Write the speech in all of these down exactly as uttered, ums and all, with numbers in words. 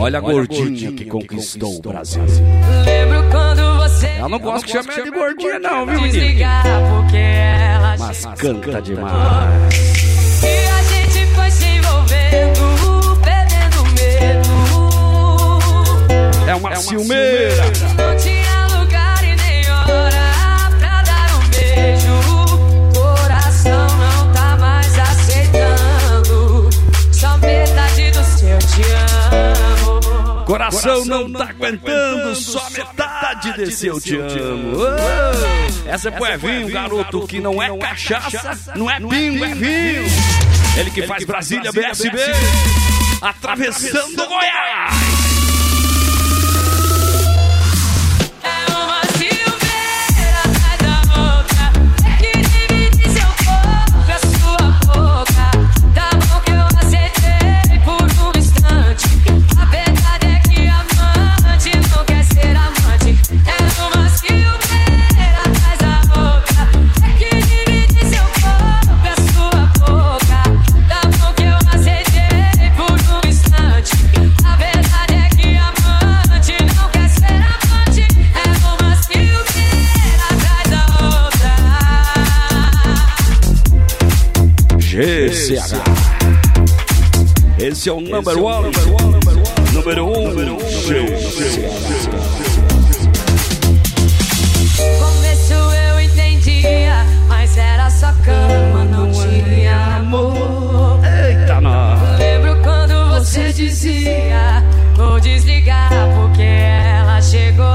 Olha a gordinha que conquistou o Brasil. Lembro quando você... Ela não gosta que chame ela de gordinha não, viu, menino? Mas canta demais. E a gente foi se envolvendo, perdendo medo. É uma, é uma ciumeira. Não tinha lugar e nem hora pra dar um beijo. Coração não tá mais aceitando. Só metade do seu te amo. Coração não tá aguentando, só metade desse eu te amo. Oh, essa é pro Evinho, garoto que não é cachaça, não é pingo, é vinho. Ele que faz Brasília B S B, atravessando Goiás. G C H. Esse é o number one, número um, G C H. Começo eu entendia, mas era só cama, não tinha amor. Eita, nós. Lembro quando você dizia, vou desligar porque ela chegou.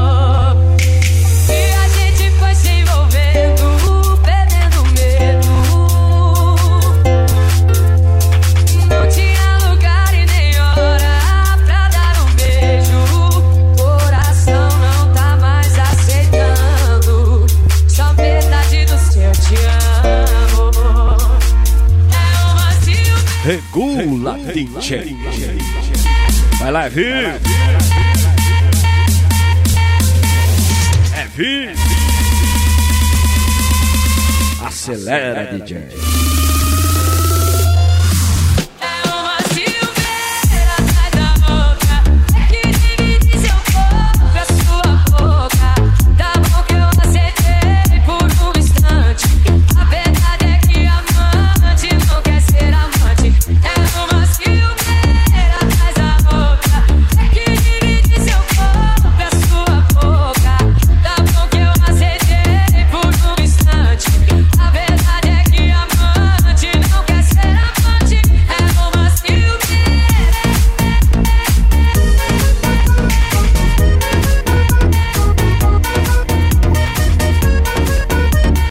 E a gente foi se envolvendo, perdendo medo. Não tinha lugar e nem hora pra dar um beijo. Coração não tá mais aceitando. Só metade do seu te amo. É uma ciúme. Regula, D J. Vai lá, Evinho. Evinho. Acelera, D J.